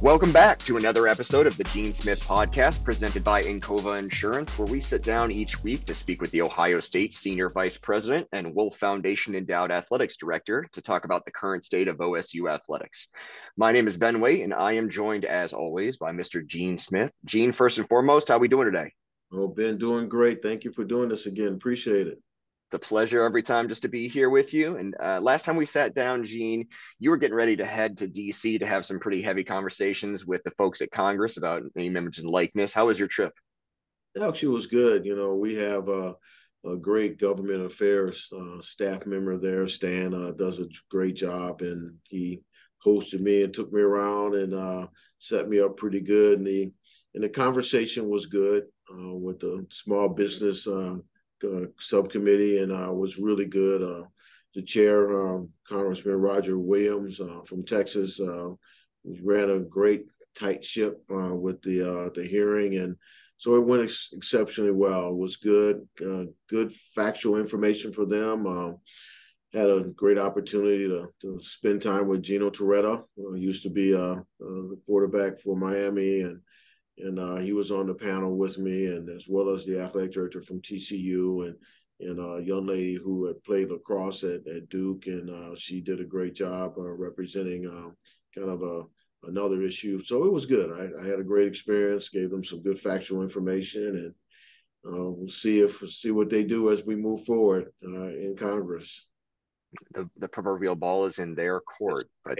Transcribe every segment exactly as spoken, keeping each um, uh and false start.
Welcome back to another episode of the Gene Smith Podcast presented by Encova Insurance, where we sit down each week to speak with the Ohio State Senior Vice President and Wolf Foundation Endowed Athletics Director to talk about the current state of O S U athletics. My name is Ben Way, and I am joined, as always, by Mister Gene Smith. Gene, first and foremost, how are we doing today? Oh, Ben, doing great. Thank you for doing this again. Appreciate it. It's a pleasure every time just to be here with you. And uh, last time we sat down, Gene, you were getting ready to head to D C to have some pretty heavy conversations with the folks at Congress about name, image, and likeness. How was your trip? It actually was good. You know, we have uh, a great government affairs uh, staff member there. Stan uh, does a great job, and he hosted me and took me around and uh, set me up pretty good. And the and the conversation was good uh, with the small business uh, uh, subcommittee, and uh, was really good. Uh, the chair, um, Congressman Roger Williams uh, from Texas, uh, ran a great tight ship uh, with the uh, the hearing, and so it went ex- exceptionally well. It was good, uh, good factual information for them. Uh, had a great opportunity to, to spend time with Gino Torretta, who used to be uh, uh, the quarterback for Miami, and and uh, he was on the panel with me, and as well as the athletic director from T C U, and and a young lady who had played lacrosse at, at Duke, and uh, she did a great job uh, representing uh, kind of a another issue. So it was good. I, I had a great experience, gave them some good factual information, and uh, we'll see if we'll see what they do as we move forward uh, in Congress. The, the proverbial ball is in their court, but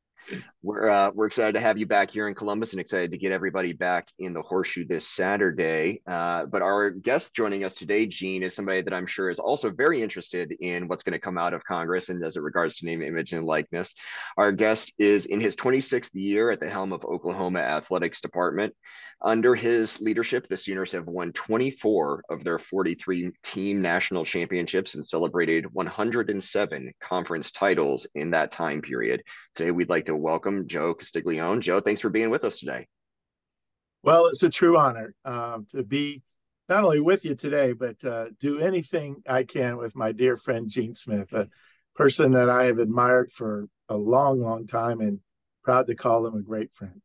we're uh, we're excited to have you back here in Columbus and excited to get everybody back in the Horseshoe this Saturday. Uh, but our guest joining us today, Gene, is somebody that I'm sure is also very interested in what's going to come out of Congress and as it regards to name, image, and likeness. Our guest is in his twenty-sixth year at the helm of Oklahoma Athletics Department. Under his leadership, the Sooners have won twenty-four of their forty-three team national championships and celebrated one hundred seven conference titles in that time period. Today, we'd like to welcome Joe Castiglione. Joe, thanks for being with us today. Well, it's a true honor um, to be not only with you today, but uh, do anything I can with my dear friend Gene Smith, a person that I have admired for a long, long time, and proud to call him a great friend.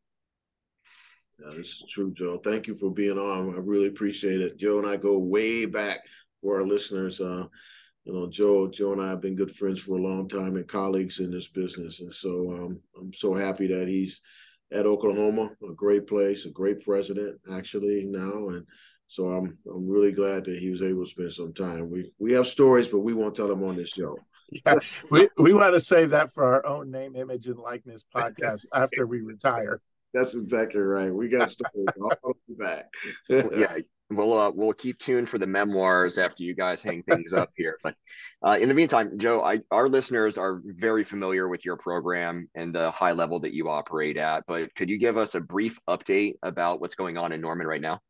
Yeah, this is true, Joe. Thank you for being on. I really appreciate it. Joe and I go way back for our listeners. Uh, you know, Joe, Joe and I have been good friends for a long time and colleagues in this business. And so um, I'm so happy that he's at Oklahoma, a great place, a great president actually now. And so I'm I'm really glad that he was able to spend some time. We we have stories, but we won't tell them on this show. Yeah, we, we want to save that for our own name, image, and likeness podcast after we retire. That's exactly right. We got stories all back. Yeah, we'll uh, we'll keep tuned for the memoirs after you guys hang things up here. But uh, in the meantime, Joe, I, our listeners are very familiar with your program and the high level that you operate at. But could you give us a brief update about what's going on in Norman right now?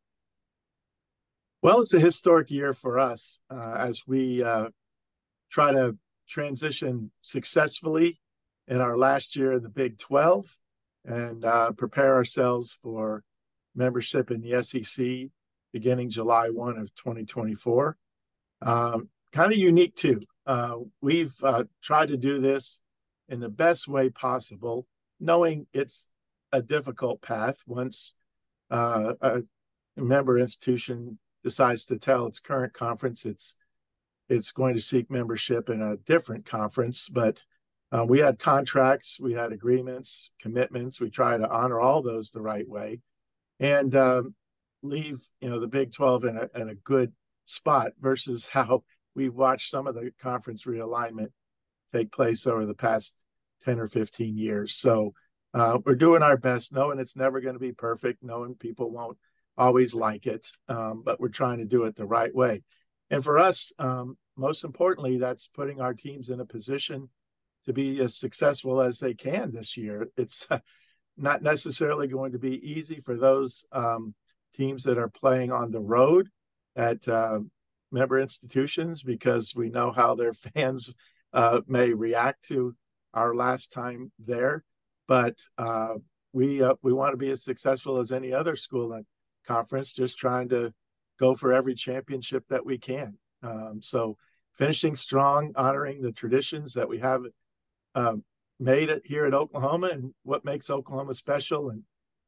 Well, it's a historic year for us uh, as we uh, try to transition successfully in our last year of the Big twelve. And uh, prepare ourselves for membership in the S E C beginning July first of twenty twenty-four. Um, kind of unique too. Uh, we've uh, tried to do this in the best way possible, knowing it's a difficult path once uh, a member institution decides to tell its current conference it's it's going to seek membership in a different conference, but Uh, we had contracts, we had agreements, commitments. We try to honor all those the right way and um, leave, you know, the Big twelve in a, in a good spot versus how we've watched some of the conference realignment take place over the past ten or fifteen years. So uh, we're doing our best, knowing it's never going to be perfect, knowing people won't always like it, um, but we're trying to do it the right way. And for us, um, most importantly, that's putting our teams in a position to be as successful as they can this year. It's not necessarily going to be easy for those um, teams that are playing on the road at uh, member institutions, because we know how their fans uh, may react to our last time there. But uh, we uh, we want to be as successful as any other school in conference, just trying to go for every championship that we can. Um, so finishing strong, honoring the traditions that we have uh, made it here at Oklahoma and what makes Oklahoma special, and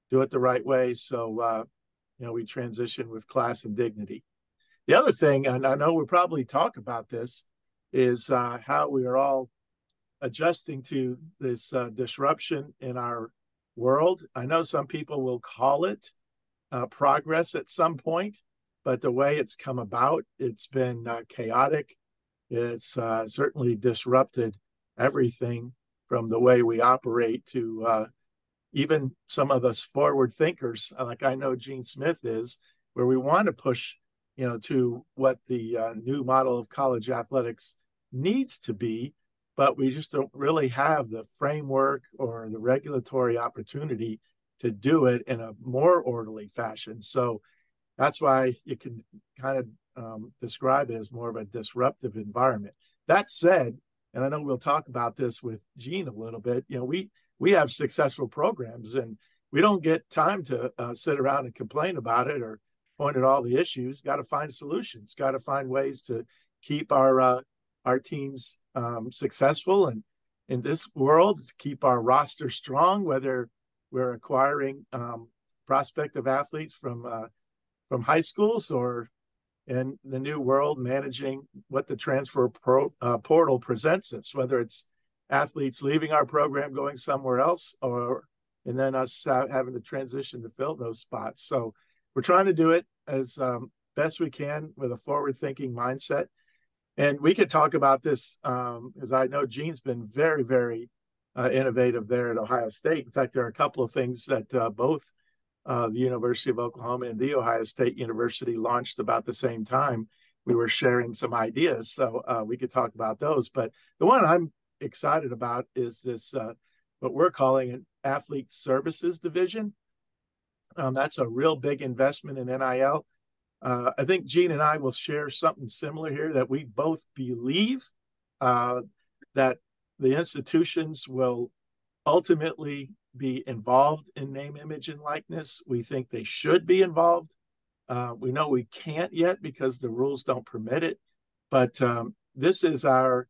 do it the right way. So, uh, you know, we transition with class and dignity. The other thing, and I know we'll probably talk about this, is uh, how we are all adjusting to this uh, disruption in our world. I know some people will call it uh, progress at some point, but the way it's come about, it's been uh, chaotic. It's uh, certainly disrupted everything from the way we operate to uh, even some of us forward thinkers, like I know Gene Smith is, where we want to push, you know, to what the uh, new model of college athletics needs to be, but we just don't really have the framework or the regulatory opportunity to do it in a more orderly fashion. So that's why you can kind of um, describe it as more of a disruptive environment. That said, and I know we'll talk about this with Gene a little bit, you know, we we have successful programs, and we don't get time to uh, sit around and complain about it or point at all the issues. Got to find solutions, got to find ways to keep our uh, our teams um, successful, and in this world, keep our roster strong, whether we're acquiring um, prospective athletes from uh, from high schools or in the new world, managing what the transfer pro, uh, portal presents us, whether it's athletes leaving our program, going somewhere else, or and then us uh, having to transition to fill those spots. So we're trying to do it as um, best we can with a forward-thinking mindset. And we could talk about this um, because I know Gene's been very, very uh, innovative there at Ohio State. In fact, there are a couple of things that uh, both uh, the University of Oklahoma and the Ohio State University launched about the same time. We were sharing some ideas, so uh, we could talk about those. But the one I'm excited about is this, uh, what we're calling an athlete services division. Um, that's a real big investment in N I L. Uh, I think Gene and I will share something similar here, that we both believe uh, that the institutions will ultimately be involved in name, image, and likeness. We think they should be involved. Uh, we know we can't yet because the rules don't permit it. But um, this is our,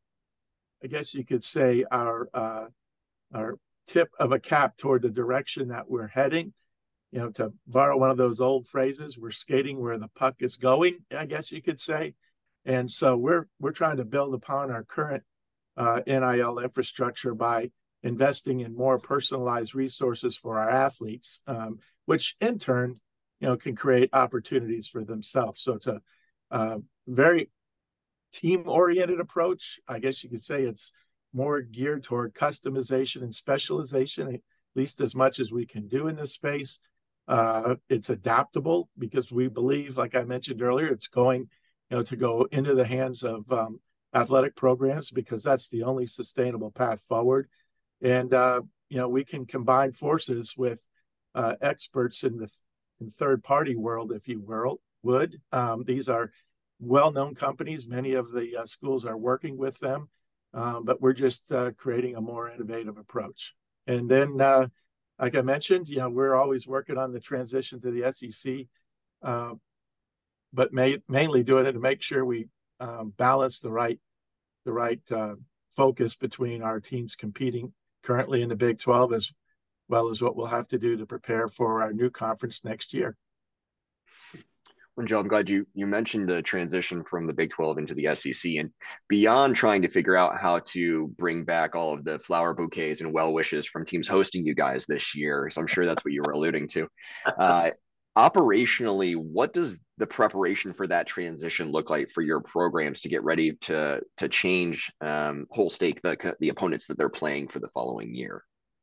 I guess you could say, our uh, our tip of a cap toward the direction that we're heading. You know, to borrow one of those old phrases, we're skating where the puck is going, I guess you could say. And so we're we're trying to build upon our current uh, N I L infrastructure by investing in more personalized resources for our athletes, um, which in turn, you know, can create opportunities for themselves. So it's a uh, very team-oriented approach. I guess you could say it's more geared toward customization and specialization, at least as much as we can do in this space. Uh, it's adaptable because we believe, like I mentioned earlier, it's going, you know, to go into the hands of um, athletic programs because that's the only sustainable path forward. And, uh, you know, we can combine forces with uh, experts in the in third-party world, if you will, would. Um, these are well-known companies. Many of the uh, schools are working with them, uh, but we're just uh, creating a more innovative approach. And then, uh, like I mentioned, you know, we're always working on the transition to the S E C, uh, but may, mainly doing it to make sure we um, balance the right the right uh, focus between our teams competing currently in the Big twelve, as well as what we'll have to do to prepare for our new conference next year. Well, Joe, I'm glad you you mentioned the transition from the Big twelve into the S E C, and beyond trying to figure out how to bring back all of the flower bouquets and well wishes from teams hosting you guys this year. So I'm sure that's what you were alluding to. Uh, operationally, what does the preparation for that transition look like for your programs to get ready to to change um, whole stake the the opponents that they're playing for the following year?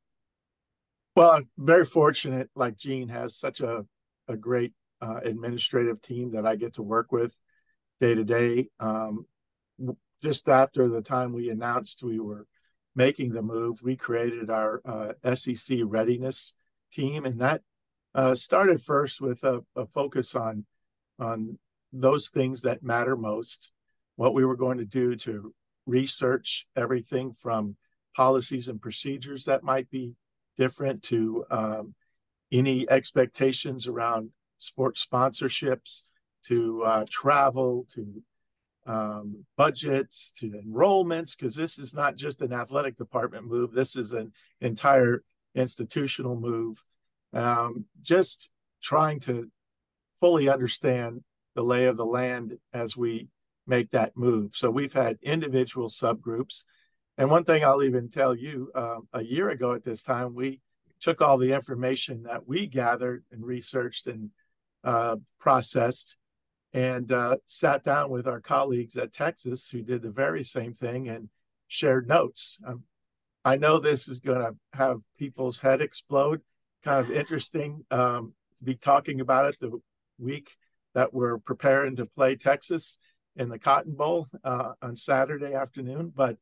Well, I'm very fortunate, like Gene has such a, a great uh, administrative team that I get to work with day to day. Um, just after the time we announced we were making the move, we created our uh, S E C readiness team, and that uh, started first with a, a focus on on those things that matter most, what we were going to do to research everything from policies and procedures that might be different to um, any expectations around sports sponsorships, to uh, travel, to um, budgets, to enrollments, because this is not just an athletic department move. This is an entire institutional move. um, just trying to fully understand the lay of the land as we make that move. So we've had individual subgroups. And one thing I'll even tell you, uh, a year ago at this time, we took all the information that we gathered and researched and uh, processed and uh, sat down with our colleagues at Texas who did the very same thing and shared notes. Um, I know this is going to have people's head explode. Kind of interesting um, to be talking about it the week that we're preparing to play Texas in the Cotton Bowl uh, on Saturday afternoon. But,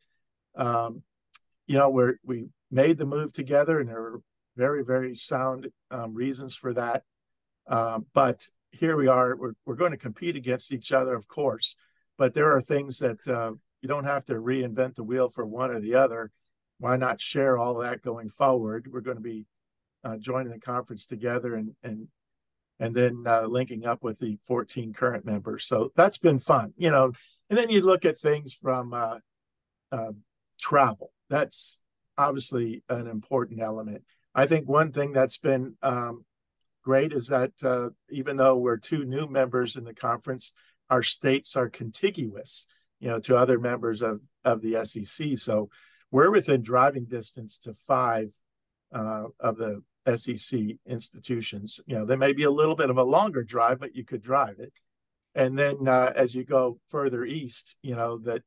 um, you know, we're, we made the move together, and there were very, very sound um, reasons for that. Uh, but here we are. We're, we're going to compete against each other, of course. But there are things that uh, you don't have to reinvent the wheel for one or the other. Why not share all that going forward? We're going to be uh, joining the conference together and and and then uh, linking up with the fourteen current members. So that's been fun, you know. And then you look at things from uh, uh, travel. That's obviously an important element. I think one thing that's been um, great is that uh, even though we're two new members in the conference, our states are contiguous, you know, to other members of, of the S E C. So we're within driving distance to five uh, of the S E C institutions. You know, there may be a little bit of a longer drive, but you could drive it. And then uh, as you go further east, you know, that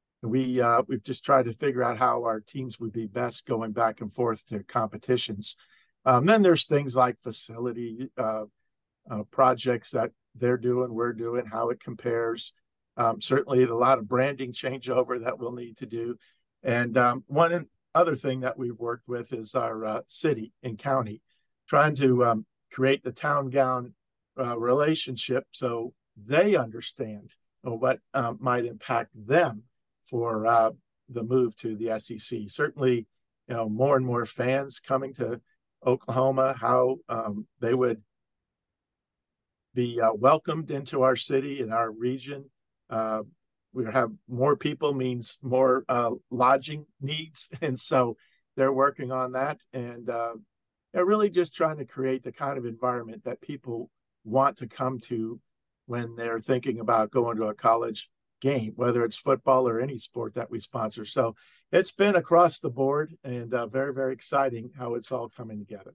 we, uh, we've just tried to figure out how our teams would be best going back and forth to competitions. Um, then there's things like facility uh, uh, projects that they're doing, we're doing, how it compares. Um, certainly a lot of branding changeover that we'll need to do. And um, one other thing that we've worked with is our uh, city and county, trying to um, create the town-gown uh, relationship so they understand what uh, might impact them for uh, the move to the S E C. Certainly, you know, more and more fans coming to Oklahoma, how um, they would be uh, welcomed into our city and our region. Uh, we have more people means more uh, lodging needs. And so they're working on that. And uh, they're really just trying to create the kind of environment that people want to come to when they're thinking about going to a college game, whether it's football or any sport that we sponsor. So it's been across the board and uh, very, very exciting how it's all coming together.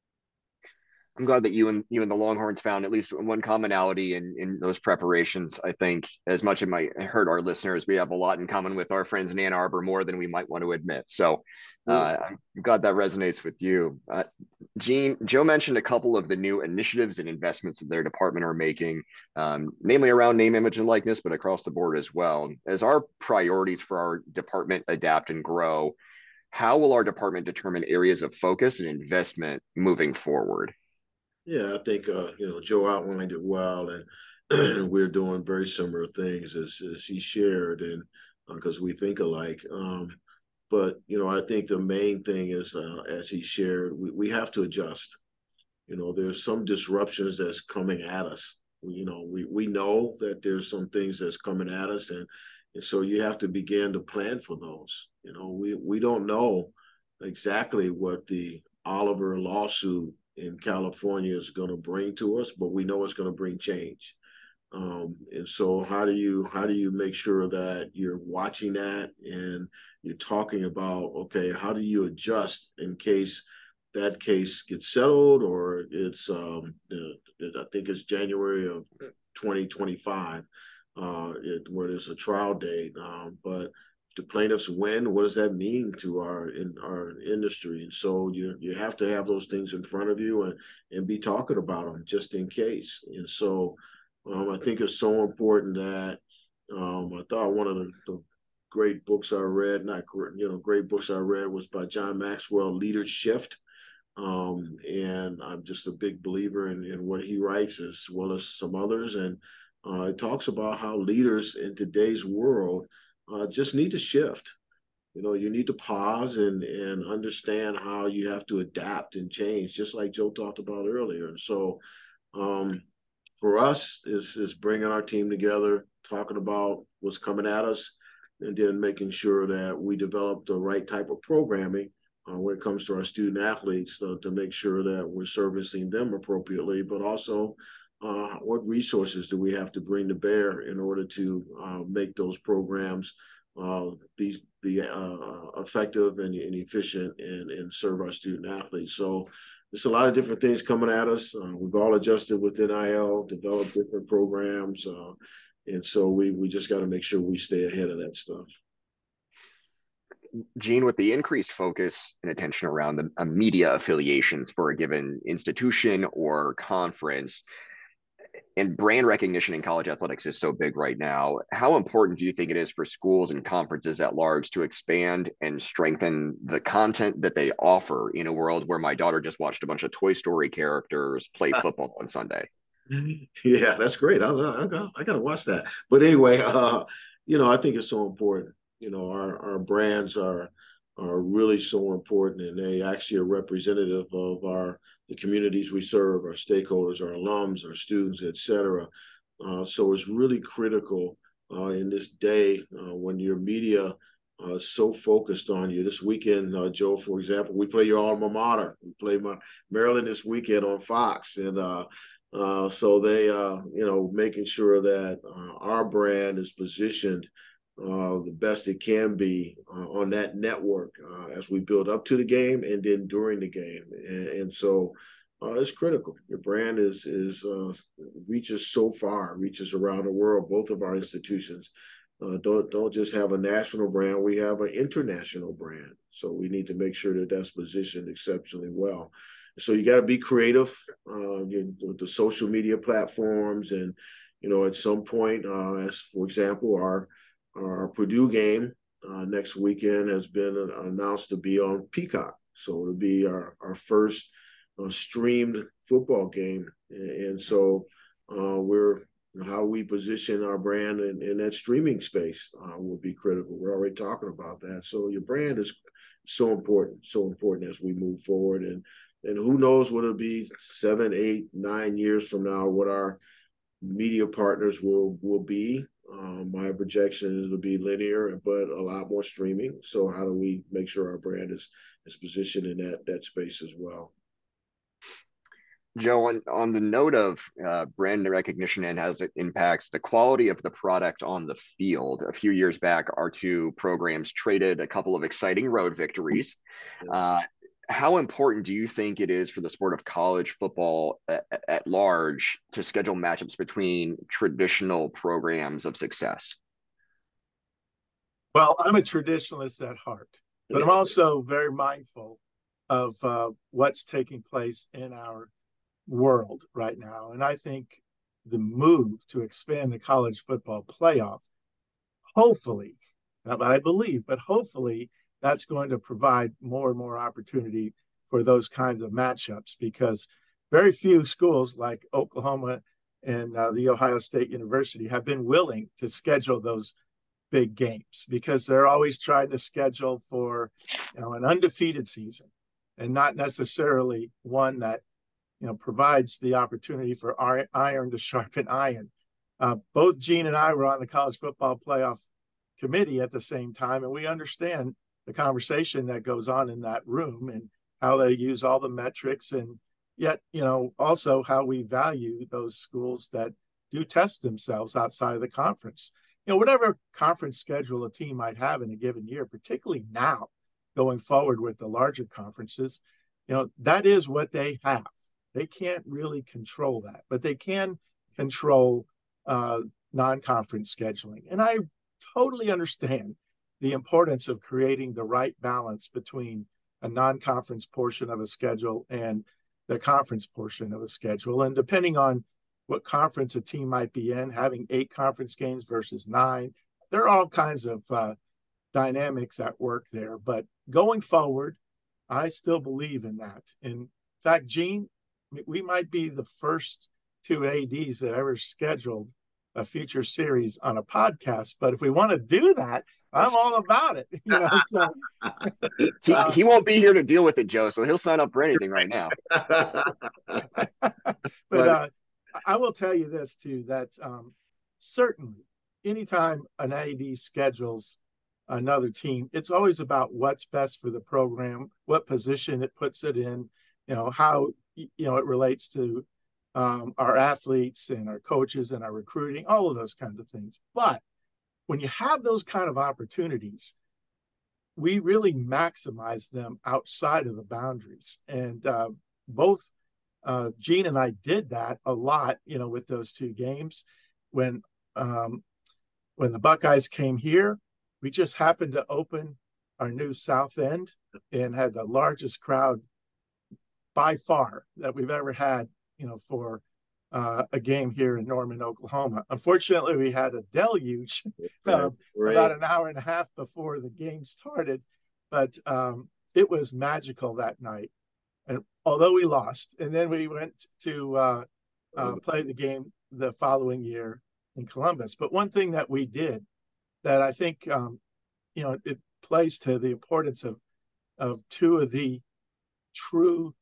I'm glad that you and you and the Longhorns found at least one commonality in in those preparations. I think as much as it might hurt our listeners, we have a lot in common with our friends in Ann Arbor, more than we might want to admit. So uh, I'm glad that resonates with you. Uh, Gene, Joe mentioned a couple of the new initiatives and investments that their department are making, um, namely around name, image, and likeness, but across the board as well. As our priorities for our department adapt and grow, how will our department determine areas of focus and investment moving forward? Yeah, I think uh, you know, Joe outlined it well, and we're doing very similar things as, as he shared, and because uh, we think alike. Um, but you know, I think the main thing is, uh, as he shared, we, we have to adjust. You know, there's some disruptions that's coming at us. You know, we we know that there's some things that's coming at us, and and so you have to begin to plan for those. You know, we we don't know exactly what the Oliver lawsuit in California is going to bring to us, but we know it's going to bring change. Um, and so how do you how do you make sure that you're watching that and you're talking about, okay, how do you adjust in case that case gets settled, or it's um, I think it's January of twenty twenty-five, uh, it, where there's a trial date. Um, but the plaintiffs win, what does that mean to our in our industry? And so you you have to have those things in front of you and and be talking about them just in case. And so um, I think it's so important that um, I thought one of the, the great books I read, not you know great books I read, was by John Maxwell, Leader Shift. Um, and I'm just a big believer in, in what he writes, as well as some others. And uh, it talks about how leaders in today's world uh, just need to shift. You know, you need to pause and and understand how you have to adapt and change, just like Joe talked about earlier. And so, um, for us, is is bringing our team together, talking about what's coming at us, and then making sure that we develop the right type of programming uh, when it comes to our student athletes uh, to make sure that we're servicing them appropriately, but also uh, what resources do we have to bring to bear in order to uh, make those programs uh, be be uh, effective and, and efficient and, and serve our student athletes. So there's a lot of different things coming at us. Uh, we've all adjusted with N I L, developed different programs, uh, and so we we just got to make sure we stay ahead of that stuff. Gene, with the increased focus and attention around the uh, media affiliations for a given institution or conference, and brand recognition in college athletics is so big right now, how important do you think it is for schools and conferences at large to expand and strengthen the content that they offer in a world where my daughter just watched a bunch of Toy Story characters play football on Sunday? Yeah, that's great. I, I, I got to watch that. But anyway, uh, you know, I think it's so important. You know, our, our brands are are really so important, and they actually are representative of our the communities we serve, our stakeholders, our alums, our students, et cetera. Uh, so it's really critical uh, in this day uh, when your media uh, is so focused on you. This weekend, uh, Joe, for example, we play your alma mater. We play my Maryland this weekend on Fox, and uh, uh, so they, uh, you know, making sure that uh, our brand is positioned uh, the best it can be uh, on that network uh, as we build up to the game and then during the game. And, and so uh, it's critical. Your brand is is uh, reaches so far, reaches around the world. Both of our institutions uh, don't don't just have a national brand; we have an international brand. So we need to make sure that that's positioned exceptionally well. So you got to be creative uh, with the social media platforms, and you know, at some point, uh, as for example, our our Purdue game uh, next weekend has been announced to be on Peacock. So it'll be our, our first uh, streamed football game. And so uh, we're how we position our brand in, in that streaming space uh, will be critical. We're already talking about that. So your brand is so important, so important as we move forward. And and who knows what it'll be seven, eight, nine years from now, what our media partners will will be. Um, my projection is it'll be linear, but a lot more streaming. So how do we make sure our brand is is positioned in that that space as well? Joe, on, on the note of uh, brand recognition and as it impacts the quality of the product on the field, a few years back, our two programs traded a couple of exciting road victories. Uh, how important do you think it is for the sport of college football at, at large to schedule matchups between traditional programs of success? Well, I'm a traditionalist at heart, but I'm also very mindful of uh, what's taking place in our world right now. And I think the move to expand the college football playoff, hopefully, not I believe, but hopefully that's going to provide more and more opportunity for those kinds of matchups, because very few schools like Oklahoma and uh, the Ohio State University have been willing to schedule those big games, because they're always trying to schedule for, you know, an undefeated season and not necessarily one that, you know, provides the opportunity for iron to sharpen iron. Uh, both Gene and I were on the college football playoff committee at the same time, and we understand the conversation that goes on in that room and how they use all the metrics, and yet, you know, also how we value those schools that do test themselves outside of the conference. You know, whatever conference schedule a team might have in a given year, particularly now going forward with the larger conferences, you know, that is what they have. They can't really control that, but they can control uh, non-conference scheduling. And I totally understand the importance of creating the right balance between a non-conference portion of a schedule and the conference portion of a schedule. And depending on what conference a team might be in, having eight conference games versus nine, there are all kinds of uh, dynamics at work there. But going forward, I still believe in that. In fact, Gene, we might be the first two A Ds that ever scheduled a future series on a podcast, but if we want to do that, I'm all about it. You know, so he uh, he won't be here to deal with it, Joe. So he'll sign up for anything right now. But uh, I will tell you this too: that um, certainly, anytime an A D schedules another team. It's always about what's best for the program, what position it puts it in, you know, how, you know, it relates to um, our athletes and our coaches and our recruiting, all of those kinds of things. But when you have those kind of opportunities, we really maximize them outside of the boundaries. And uh, both uh, Gene and I did that a lot, you know, with those two games. When um, when the Buckeyes came here, we just happened to open our new South End and had the largest crowd by far that we've ever had, you know, for uh, a game here in Norman, Oklahoma. Unfortunately, we had a deluge uh, right. about an hour and a half before the game started, but um, it was magical that night. And although we lost, and then we went to uh, uh, play the game the following year in Columbus. But one thing that we did that I think, um, you know, it plays to the importance of of two of the true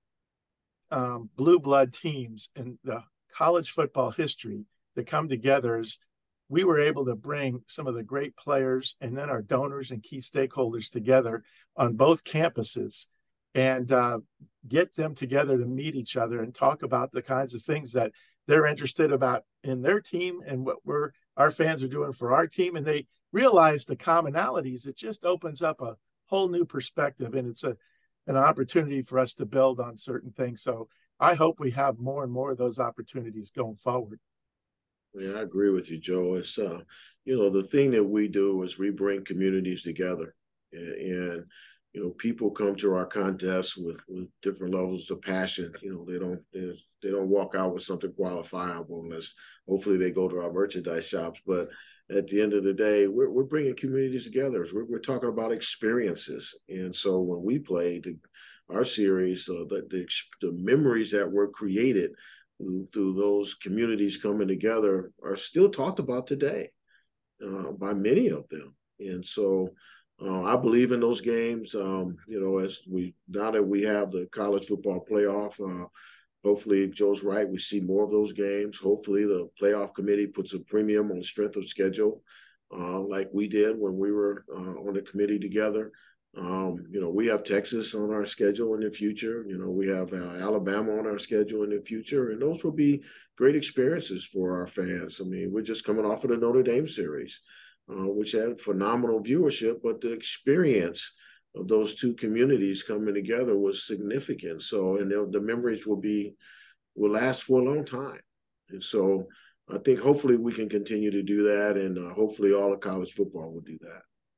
um, blue blood teams in the college football history that come together is we were able to bring some of the great players and then our donors and key stakeholders together on both campuses and uh, get them together to meet each other and talk about the kinds of things that they're interested about in their team and what we're our fans are doing for our team. And they realize the commonalities. It just opens up a whole new perspective, and it's a an opportunity for us to build on certain things. So I hope we have more and more of those opportunities going forward. Yeah, I agree with you, Joe. It's, uh, you know, the thing that we do is we bring communities together, and, and you know, people come to our contests with, with different levels of passion. You know, they don't they, they don't walk out with something qualifiable unless hopefully they go to our merchandise shops. But at the end of the day, we're we're bringing communities together. We're we're talking about experiences, and so when we play the, our series, uh, the, the the memories that were created through those communities coming together are still talked about today uh, by many of them. And so uh, I believe in those games. Um, you know, as we now that we have the college football playoff, uh, hopefully Joe's right. We see more of those games. Hopefully the playoff committee puts a premium on strength of schedule, uh, like we did when we were uh, on the committee together. Um, you know, we have Texas on our schedule in the future. You know, we have uh, Alabama on our schedule in the future, and those will be great experiences for our fans. I mean, we're just coming off of the Notre Dame series, uh, which had phenomenal viewership, but the experience of those two communities coming together was significant. So, and the memories will be will last for a long time. And so, I think hopefully we can continue to do that, and uh, hopefully all of college football will do that.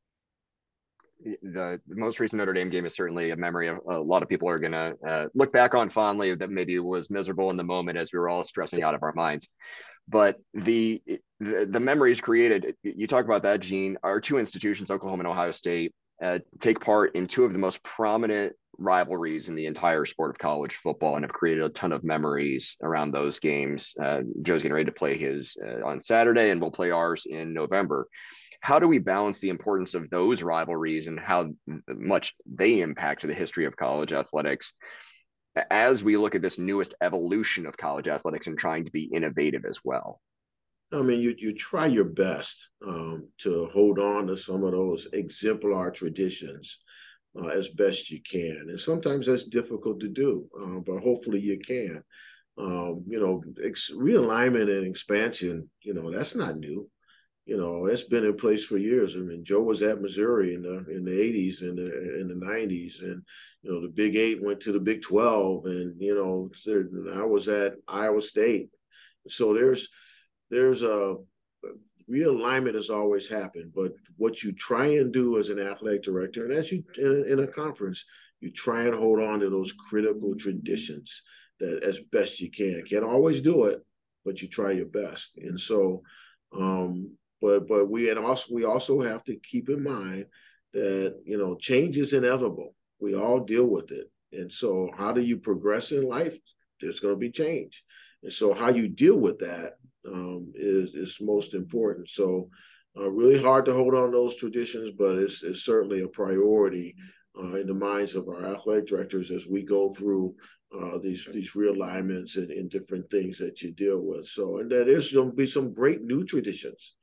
The, the most recent Notre Dame game is certainly a memory of a lot of people are going to uh, look back on fondly, that maybe was miserable in the moment as we were all stressing out of our minds. But the, the, the memories created, you talk about that, Gene, our two institutions, Oklahoma and Ohio State, uh, take part in two of the most prominent rivalries in the entire sport of college football and have created a ton of memories around those games. Uh, Joe's getting ready to play his uh, on Saturday, and we'll play ours in November. How do we balance the importance of those rivalries and how much they impact the history of college athletics as we look at this newest evolution of college athletics and trying to be innovative as well? I mean, you you try your best um, to hold on to some of those exemplar traditions uh, as best you can, and sometimes that's difficult to do, uh, but hopefully you can. Um, you know, ex- realignment and expansion, you know, that's not new. You know, it's been in place for years. I mean, Joe was at Missouri in the in the eighties and the in the nineties, and you know, the Big Eight went to the Big twelve, and you know, I was at Iowa State. So there's there's a realignment has always happened, but what you try and do as an athletic director, and as you in, in a conference, you try and hold on to those critical traditions that as best you can. Can't always do it, but you try your best. And so, um, but but we and also we also have to keep in mind that you know change is inevitable. We all deal with it, and so how do you progress in life? There's going to be change, and so how you deal with that um, is is most important. So, uh, really hard to hold on to those traditions, but it's it's certainly a priority uh, in the minds of our athletic directors as we go through uh, these these realignments and, and different things that you deal with. So, and that is going to be some great new traditions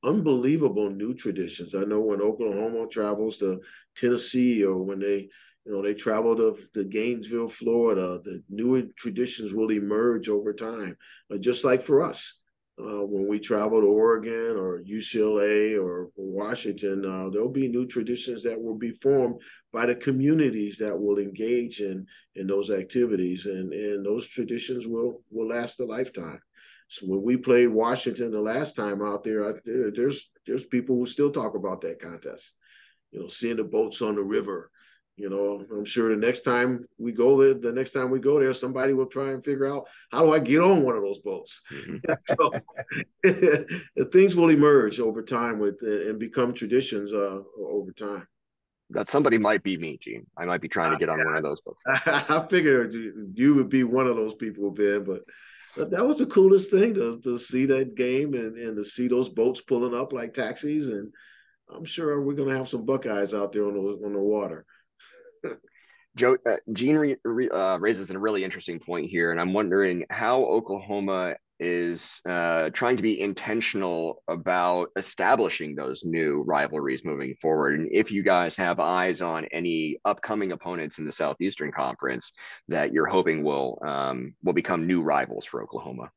unbelievable new traditions. I know when Oklahoma travels to Tennessee, or when they, you know, they travel to, to Gainesville, Florida, the new traditions will emerge over time. Uh, just like for us, uh, when we travel to Oregon or U C L A or Washington, uh, there'll be new traditions that will be formed by the communities that will engage in in those activities, and and those traditions will will last a lifetime. So when we played Washington the last time out there, I, there, there's there's people who still talk about that contest. You know, seeing the boats on the river. You know, I'm sure the next time we go there, the next time we go there, somebody will try and figure out, how do I get on one of those boats? Mhm. So things will emerge over time with and become traditions uh, over time. That somebody might be me, Gene. I might be trying to get on one of those books. I figured you would be one of those people, Ben, but that was the coolest thing to, to see that game, and, and to see those boats pulling up like taxis. And I'm sure we're going to have some Buckeyes out there on the, on the water. Joe, uh, Gene re, re, uh, raises a really interesting point here, and I'm wondering how Oklahoma is uh, trying to be intentional about establishing those new rivalries moving forward, and if you guys have eyes on any upcoming opponents in the Southeastern Conference that you're hoping will um, will become new rivals for Oklahoma.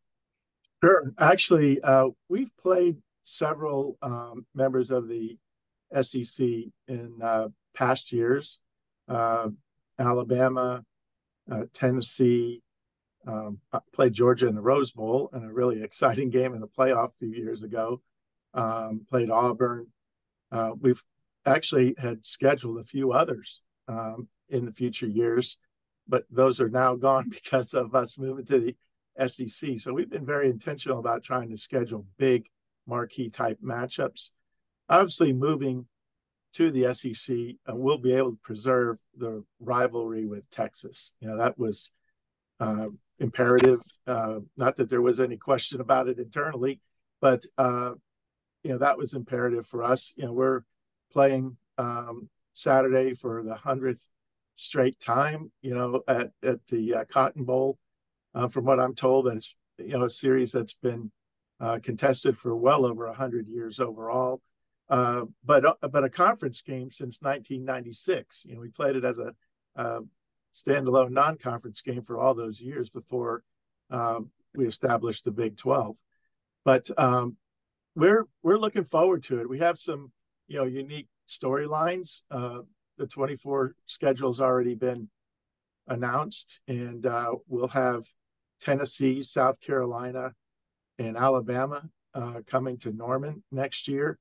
Sure. Actually, uh, we've played several um, members of the S E C in uh, past years. Uh, Alabama, uh, Tennessee, um, played Georgia in the Rose Bowl in a really exciting game in the playoff a few years ago. Um, played Auburn. Uh, we've actually had scheduled a few others um, in the future years, but those are now gone because of us moving to the S E C. So we've been very intentional about trying to schedule big marquee type matchups. Obviously, moving to the S E C, uh, we'll be able to preserve the rivalry with Texas. You know, that was uh, imperative. Uh, not that there was any question about it internally, but uh, you know, that was imperative for us. You know, we're playing um, Saturday for the hundredth straight time. You know, at at the uh, Cotton Bowl. Uh, from what I'm told, it's, you know, a series that's been uh, contested for well over a hundred years overall. Uh, but uh, but a conference game since nineteen ninety-six. You know, we played it as a uh, standalone non-conference game for all those years before um, we established the Big twelve. But um, we're we're looking forward to it. We have some, you know, unique storylines. Uh, the twenty-four schedule's already been announced, and uh, we'll have Tennessee, South Carolina, and Alabama uh, coming to Norman next year.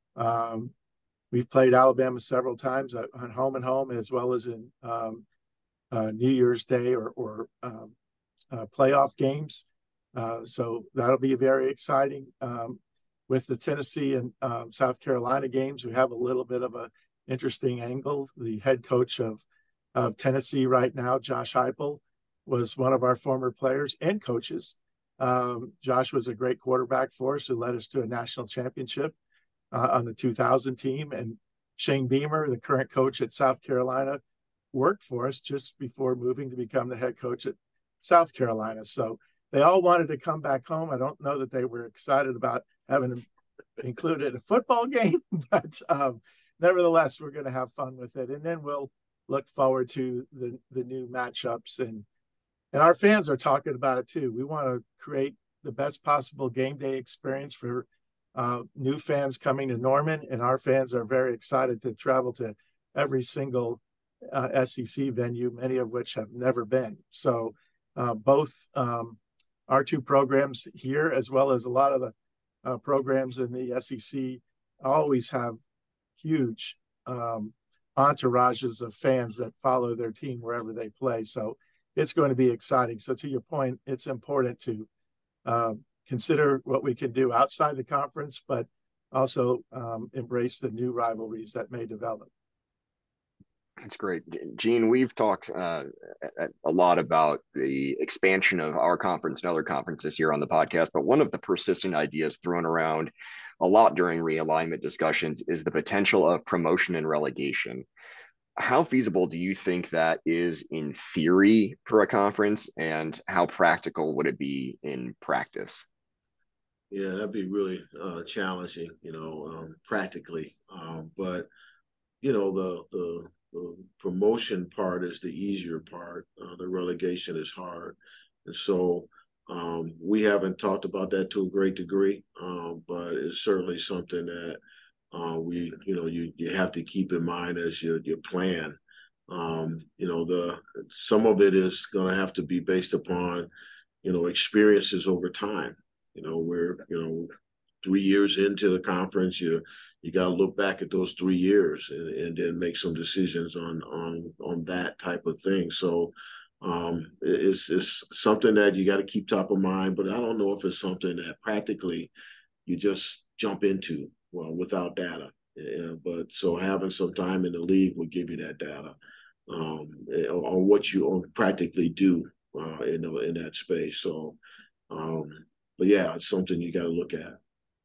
Um, we've played Alabama several times on home and home, as well as in um, uh, New Year's Day or, or um, uh, playoff games. Uh, so that'll be very exciting. Um, with the Tennessee and um, South Carolina games, we have a little bit of an interesting angle. The head coach of, of Tennessee right now, Josh Heupel, was one of our former players and coaches. Um, Josh was a great quarterback for us who led us to a national championship uh, on the two thousand team. And Shane Beamer, the current coach at South Carolina, worked for us just before moving to become the head coach at South Carolina. So they all wanted to come back home. I don't know that they were excited about having included a football game, but um, nevertheless, we're going to have fun with it. And then we'll look forward to the, the new matchups. And, and our fans are talking about it too. We want to create the best possible game day experience for uh, new fans coming to Norman. And our fans are very excited to travel to every single uh, S E C venue, many of which have never been. So uh, both um, our two programs here, as well as a lot of the uh, programs in the S E C, always have huge um, entourages of fans that follow their team wherever they play. So it's going to be exciting. So to your point, it's important to uh, consider what we can do outside the conference, but also um, embrace the new rivalries that may develop. That's great. Gene, we've talked uh, a lot about the expansion of our conference and other conferences here on the podcast, but one of the persistent ideas thrown around a lot during realignment discussions is the potential of promotion and relegation. How feasible do you think that is in theory for a conference, and how practical would it be in practice? Yeah, that'd be really uh, challenging, you know, um, practically. Um, but you know, the, the the promotion part is the easier part. Uh, the relegation is hard, and so um, we haven't talked about that to a great degree. Um, but it's certainly something that uh, we, you know, you you have to keep in mind as your your plan. Um, you know, the some of it is going to have to be based upon, you know, experiences over time. You know, we're, you know, three years into the conference, you you got to look back at those three years and, and then make some decisions on on on that type of thing. So um, it's it's something that you got to keep top of mind. But I don't know if it's something that practically you just jump into, well, without data. Yeah, but so having some time in the league will give you that data um, on what you practically do uh, in the, in that space. So, um, but yeah, it's something you got to look at.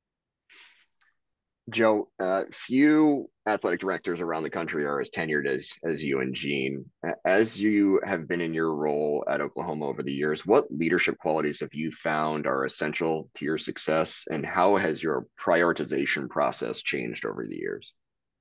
Joe, uh, few athletic directors around the country are as tenured as as you and Gene. As you have been in your role at Oklahoma over the years, what leadership qualities have you found are essential to your success, and how has your prioritization process changed over the years?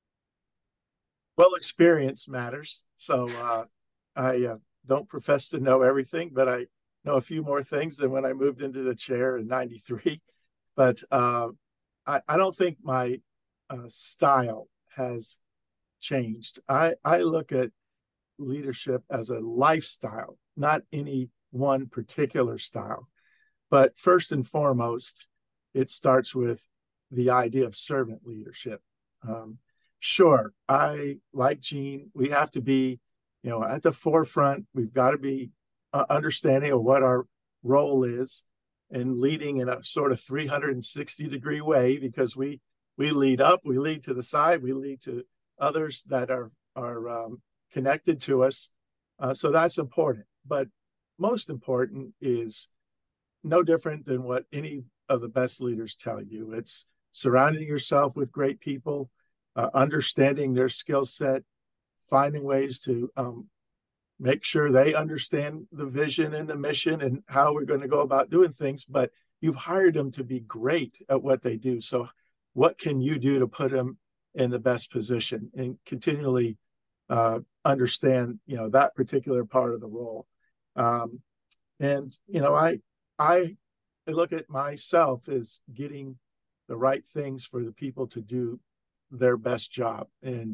Well, experience matters. So uh, I uh, don't profess to know everything, but I know a few more things than when I moved into the chair in ninety-three. But uh, I, I don't think my uh, style has changed. I, I look at leadership as a lifestyle, not any one particular style. But first and foremost, it starts with the idea of servant leadership. Um, sure, I like Gene. We have to be, you know, at the forefront. We've got to be uh, understanding of what our role is and leading in a sort of three hundred sixty degree way because we we lead up, we lead to the side, we lead to others that are are um, connected to us. Uh, so that's important. But most important is no different than what any of the best leaders tell you. It's surrounding yourself with great people, uh, understanding their skill set, finding ways to um, make sure they understand the vision and the mission and how we're going to go about doing things. But you've hired them to be great at what they do. So, what can you do to put them in the best position and continually uh, understand, you know, that particular part of the role? Um, and you know, I I look at myself as getting the right things for the people to do their best job. And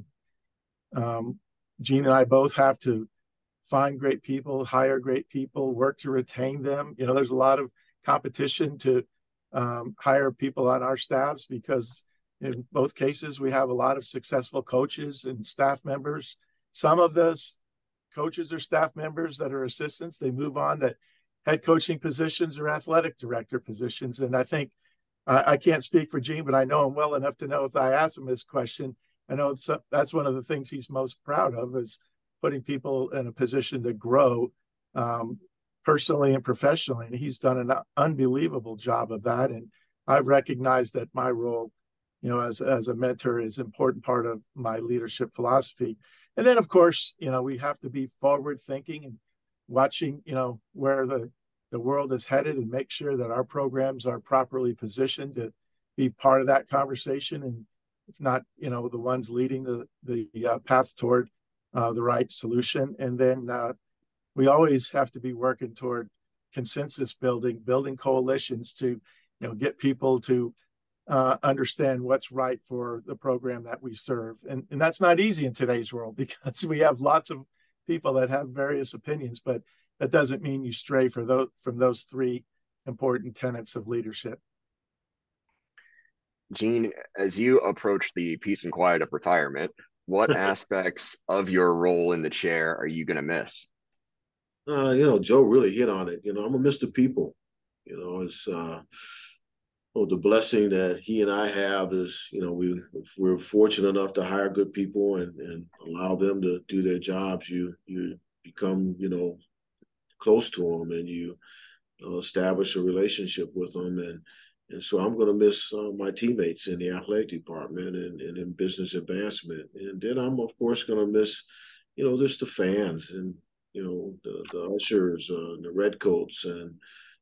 um, Gene and I both have to find great people, hire great people, work to retain them. You know, there's a lot of competition to um, hire people on our staffs because in both cases we have a lot of successful coaches and staff members. Some of those coaches or staff members that are assistants, they move on to head coaching positions or athletic director positions. And I think I, I can't speak for Gene, but I know him well enough to know if I ask him this question, I know that's one of the things he's most proud of is putting people in a position to grow um, personally and professionally. And he's done an unbelievable job of that. And I've recognized that my role, you know, as, as a mentor is an important part of my leadership philosophy. And then, of course, you know, we have to be forward thinking and watching, you know, where the, the world is headed and make sure that our programs are properly positioned to be part of that conversation. And if not, you know, the ones leading the, the uh, path toward uh, the right solution. And then uh, we always have to be working toward consensus building, building coalitions to, you know, get people to uh, understand what's right for the program that we serve. And, and that's not easy in today's world because we have lots of people that have various opinions, but that doesn't mean you stray for those, from those three important tenets of leadership. Gene, as you approach the peace and quiet of retirement, what aspects of your role in the chair are you going to miss? Uh, you know, Joe really hit on it. You know, I'm a Mister People. You know, it's uh, well, the blessing that he and I have is, you know, we we're fortunate enough to hire good people and and allow them to do their jobs. You you become, you know, close to them and you uh, establish a relationship with them and and so I'm going to miss uh, my teammates in the athletic department and, and in business advancement. And then I'm, of course, going to miss, you know, just the fans and, you know, the, the ushers, uh, the redcoats and,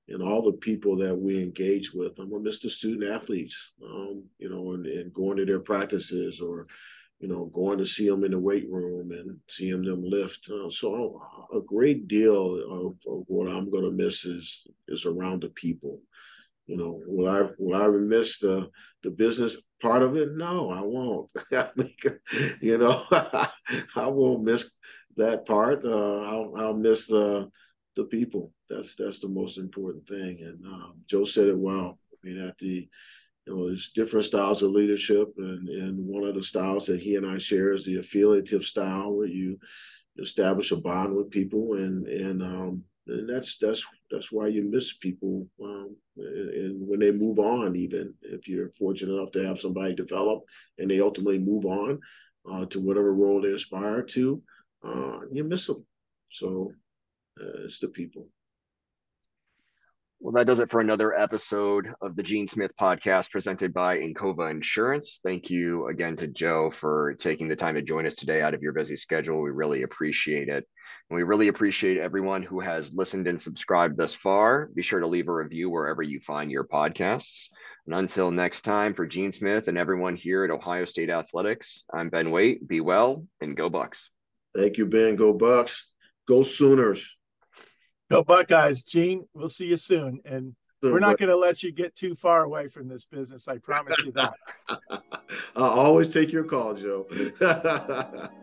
and all the people that we engage with. I'm gonna miss the student athletes, um, you know, and, and going to their practices, or you know, going to see them in the weight room and seeing them lift. Uh, so a great deal of, of what I'm gonna miss is is around the people. You know, will I will I miss the the business part of it? No, I won't. You know, I won't miss that part. Uh, I'll I'll miss the the people. That's that's the most important thing. And um, Joe said it well. I mean, at the you know, there's different styles of leadership, and and one of the styles that he and I share is the affiliative style, where you establish a bond with people, and and um, and that's that's that's why you miss people, um, and, and when they move on, even if you're fortunate enough to have somebody develop and they ultimately move on uh, to whatever role they aspire to, uh, you miss them. So uh, it's the people. Well, that does it for another episode of the Gene Smith podcast presented by Encova Insurance. Thank you again to Joe for taking the time to join us today out of your busy schedule. We really appreciate it. And we really appreciate everyone who has listened and subscribed thus far. Be sure to leave a review wherever you find your podcasts. And until next time, for Gene Smith and everyone here at Ohio State Athletics, I'm Ben Waite. Be well and go Bucks. Thank you, Ben. Go Bucks. Go Sooners. Go Buckeyes, Gene. We'll see you soon. And we're not going to let you get too far away from this business. I promise you that. I'll always take your call, Joe.